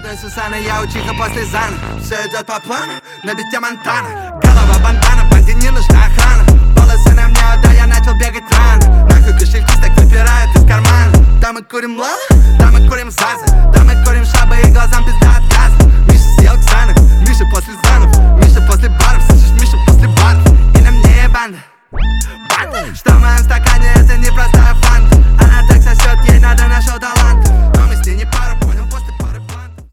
молодой Сусана, я учиха после Зана. Все идет по плану, на бите Монтана. Голова бандана, банде не нужна охрана. Волосы на мне, да я начал бегать рано. Нахуй кошельки так выпирают из кармана. Да мы курим лала, да мы курим зазы, да мы курим шабы и глазам пизда от газа. Миша съел Ксанов, Миша после Занов, Миша после баров, слышишь, Миша после баров. И на мне банда, что в моем стакане это не простая фанта. Она так сосет, ей надо на шоу талант. Но мы с ней не пара, понял, после